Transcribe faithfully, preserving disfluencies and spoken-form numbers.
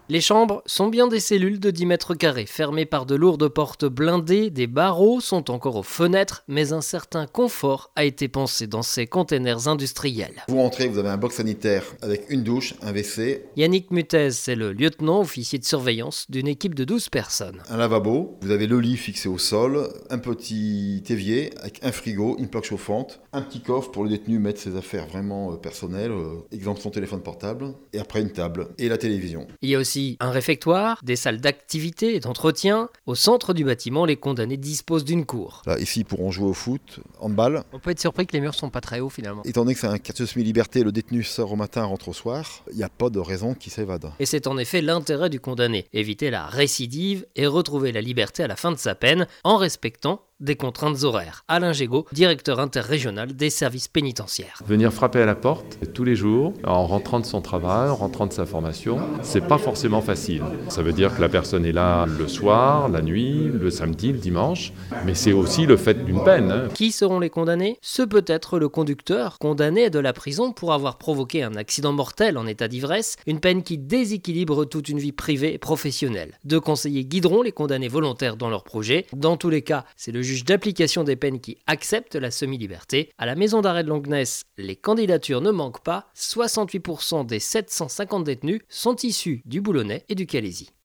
Les chambres sont bien des cellules de dix mètres carrés, fermées par de lourdes portes blindées, des barreaux sont encore aux fenêtres, mais un certain confort a été pensé dans ces containers industriels. Vous rentrez, vous avez un box sanitaire avec une douche, un W C. Yannick Mutez, c'est le lieutenant officier de surveillance d'une équipe de douze personnes. Un lavabo, vous avez le lit fixé au sol, un petit évier avec un frigo, une plaque chauffante, un petit coffre pour le détenu mettre ses affaires vraiment personnelles, exemple son téléphone portable, et après une table et la télévision. Il y a aussi un réfectoire, des salles d'activité et d'entretien. Au centre du bâtiment, les condamnés disposent d'une cour. Là, ici, ils pourront jouer au foot, handball. On peut être surpris que les murs sont pas très hauts finalement. Étant donné que c'est un quartier de semi-liberté, le détenu sort au matin, rentre au soir, il n'y a pas de raison qu'il s'évade. Et c'est en effet l'intérêt du condamné, éviter la récidive et retrouver la liberté à la fin de sa peine en respectant des contraintes horaires. Alain Gégaud, directeur interrégional des services pénitentiaires. Venir frapper à la porte tous les jours, en rentrant de son travail, en rentrant de sa formation, c'est pas forcément facile. Ça veut dire que la personne est là le soir, la nuit, le samedi, le dimanche, mais c'est aussi le fait d'une peine. Hein. Qui seront les condamnés ? Ce peut être le conducteur, condamné de la prison pour avoir provoqué un accident mortel en état d'ivresse, une peine qui déséquilibre toute une vie privée et professionnelle. Deux conseillers guideront les condamnés volontaires dans leur projet. Dans tous les cas, c'est le juge d'application des peines qui accepte la semi-liberté. À la maison d'arrêt de Longnes, les candidatures ne manquent pas. soixante-huit pour cent des sept cent cinquante détenus sont issus du Boulonnais et du Calaisis.